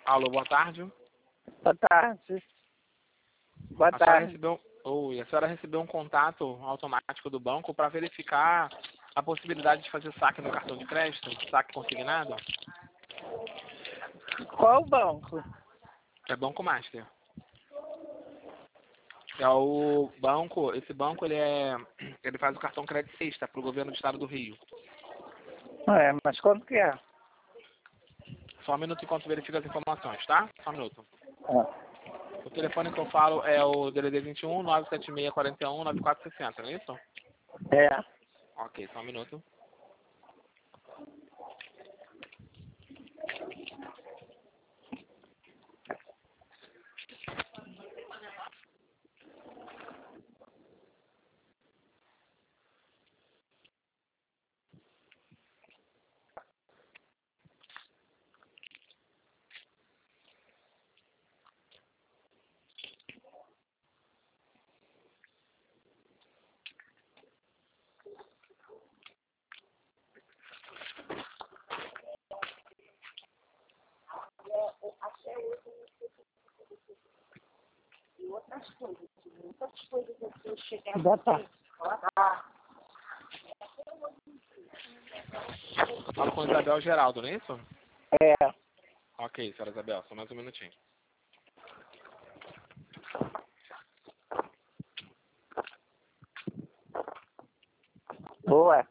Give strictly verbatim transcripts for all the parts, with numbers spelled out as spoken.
Alô, boa tarde. Boa tarde. Boa A senhora tarde. recebeu, oi, a senhora recebeu um contato automático do banco para verificar a possibilidade de fazer saque no cartão de crédito, saque consignado? Qual banco? É Banco Master. É o banco, esse banco ele é, ele faz o cartão crédito sexta para o governo do estado do Rio. É, mas quanto que é? Só um minuto enquanto verifica as informações, tá? Só um minuto. Ah, O telefone que eu falo é o D D D vinte e um, nove sete seis, quatro um, nove quatro seis zero, não é isso? é. Ok, só um minuto. Boa tarde. Eu falo com Isabel Geraldo, não é isso? É. Ok, senhora Isabel, só mais um minutinho. Boa.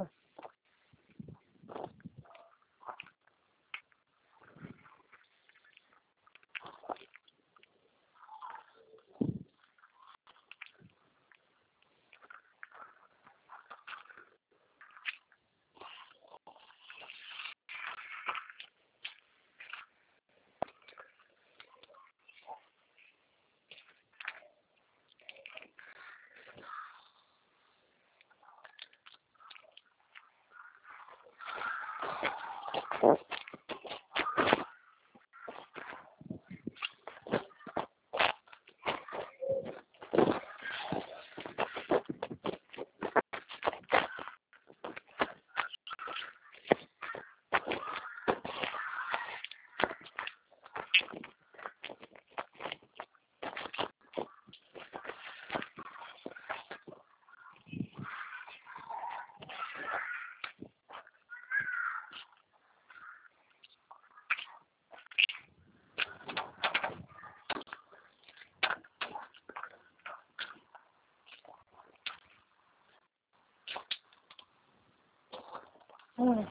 Hum.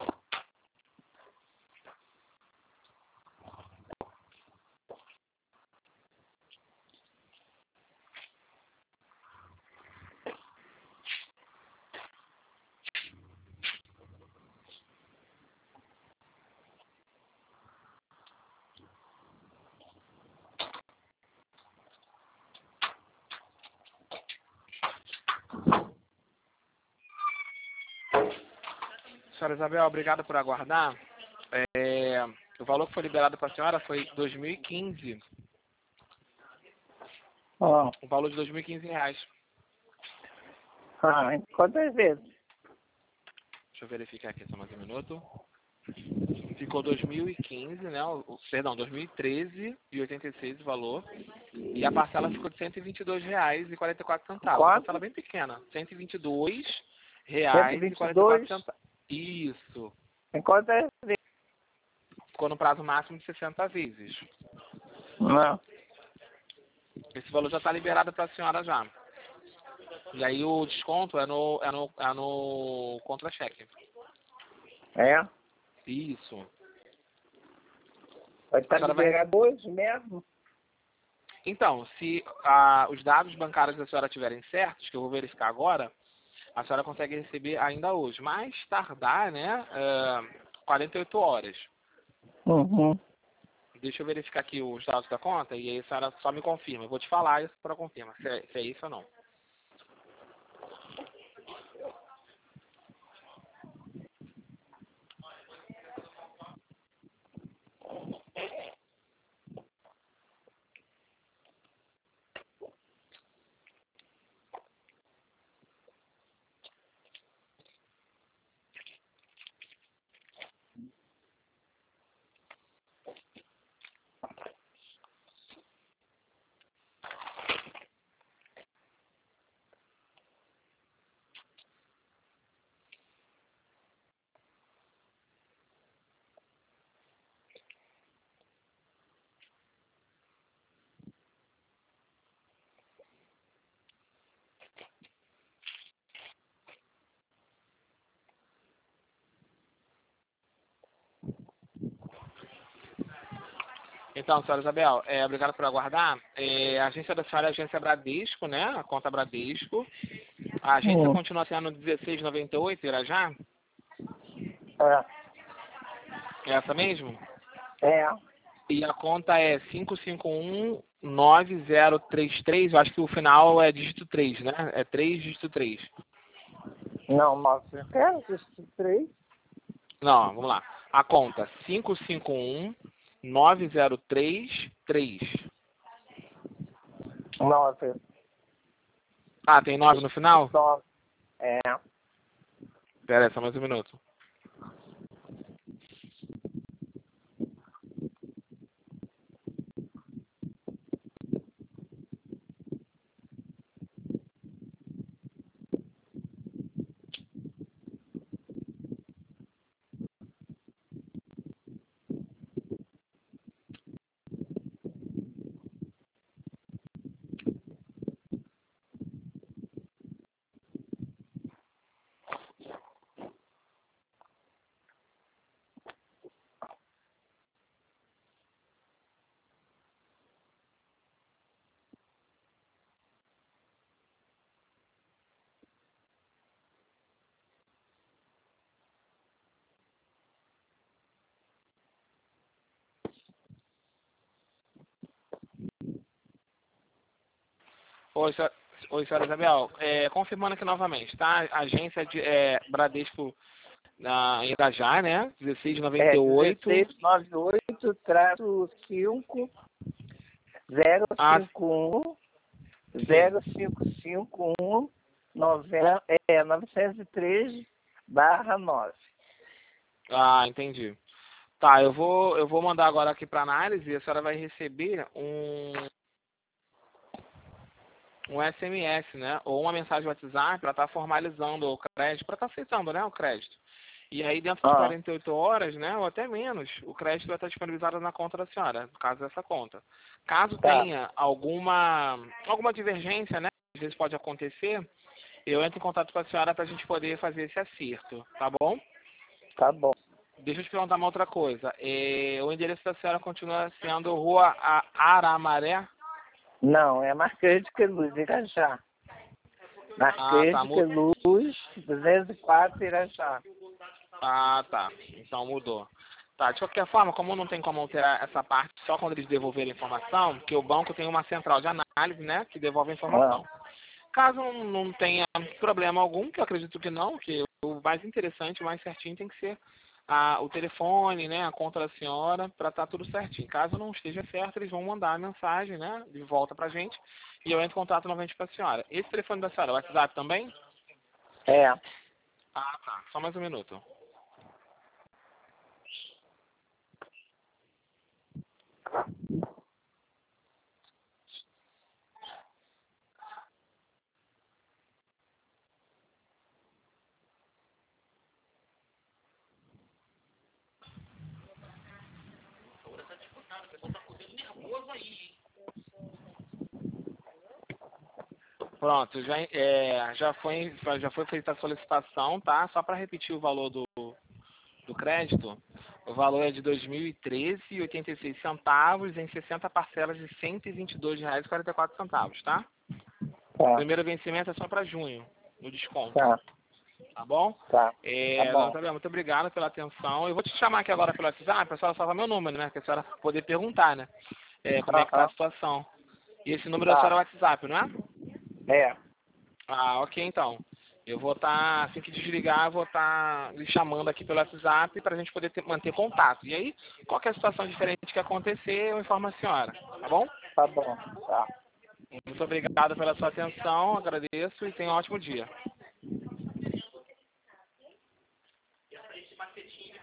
Senhora Isabel, obrigado por aguardar. É, o valor que foi liberado para a senhora foi dois mil e quinze. Ó. O valor de dois mil e quinze reais. Ah, em quantas vezes? Deixa eu verificar aqui só mais um minuto. Ficou dois mil e quinze, né? O, o- perdão, dois mil e treze e oitenta e seis o valor. E a parcela ficou de cento e vinte e dois reais e quarenta e quatro centavos. Uma parcela Quanto? bem pequena. cento e vinte e dois cento e reais e vinte e quarenta e quatro dois. centavos. Isso. Em quantas vezes? Ficou no prazo máximo de sessenta vezes. Não. Esse valor já está liberado para a senhora já. E aí o desconto é no, é no, é no contra-cheque. É? Isso. Vai A estar senhora vai rece- liberado hoje mesmo? Então, se ah, os dados bancários da senhora estiverem certos, que eu vou verificar agora, a senhora consegue receber ainda hoje. Mais tardar, né? ah, quarenta e oito horas. Uhum. Deixa eu verificar aqui os dados da conta e aí a senhora só me confirma. Eu vou te falar isso para confirmar se é, se é isso ou não. Então, senhora Isabel, é, obrigado por aguardar. É, a agência da senhora é a agência Bradesco, né? A conta Bradesco. A agência Hum. continua sendo dezesseis e noventa e oito, Irajá? É. É essa mesmo? É. E a conta é cinco cinco um nove zero três três. Eu acho que o final é dígito três, né? É três, dígito três. Não, nove zero três. Não, vamos lá. A conta cinco cinco um nove zero três três. nove. Ah, tem nove no final? nove. É. Pera aí, só mais um minuto. Oi, senhora, Oi, senhora Isabel. É, confirmando aqui novamente, tá? Agência de é, Bradesco na, em Irajá, né? dezesseis noventa É e oito. dezesseis noventa e oito traço cinco zero Ah, cinco um sim. zero cinco cinco um noventa é novecentos e três barra nove. Ah, entendi. Tá, eu vou, eu vou mandar agora aqui para análise e a senhora vai receber um, um S M S, né? Ou uma mensagem WhatsApp para estar formalizando o crédito, para estar aceitando, né, o crédito. E aí, dentro de Ah, quarenta e oito horas, né, ou até menos, o crédito vai estar disponibilizado na conta da senhora, no caso dessa conta. Caso tá, tenha alguma, alguma divergência, né, às vezes pode acontecer, eu entro em contato com a senhora para a gente poder fazer esse acerto, tá bom? tá bom. Deixa eu te perguntar uma outra coisa. É, o endereço da senhora continua sendo Rua A- Aramaré? Não, é Marquês de Queluz, Irajá. Ah, Marquês tá. de Mu Queluz, duzentos e quatro, Irajá. ah, tá. Então mudou. Tá, de qualquer forma, como não tem como alterar essa parte só quando eles devolverem a informação, porque o banco tem uma central de análise, né, que devolve a Ah, informação. Caso não tenha problema algum, que eu acredito que não, que o mais interessante, o mais certinho tem que ser a, o telefone, né, a conta da senhora, para estar tudo certinho. Caso não esteja certo, eles vão mandar a mensagem, né, de volta pra gente, e eu entro em contato novamente com a senhora. Esse telefone da senhora, o WhatsApp também? é. Ah, tá. Só mais um minuto. Pronto, já, é, já, foi, já foi feita a solicitação, tá? Só para repetir o valor do, do crédito, o valor é de dois mil e treze reais e oitenta e seis centavos em sessenta parcelas de cento e vinte e dois reais e quarenta e quatro centavos, tá? O Tá, primeiro vencimento é só para junho, no desconto, tá, tá bom? tá. Tá É, dona bom. Isabel, muito obrigado pela atenção. Eu vou te chamar aqui agora pelo WhatsApp, para a senhora salvar meu número, né? Que a senhora poder perguntar, né? É, como é que tá a Aham, situação. E esse número da senhora tá. é o WhatsApp, não é? É, Ah, ok, então. Eu vou estar, assim que desligar, eu vou estar lhe chamando aqui pelo WhatsApp para a gente poder ter, manter contato. E aí, qualquer situação diferente que acontecer, eu informo a senhora, tá bom? tá bom. Tá. Muito obrigado pela sua atenção, agradeço e tenha um ótimo dia.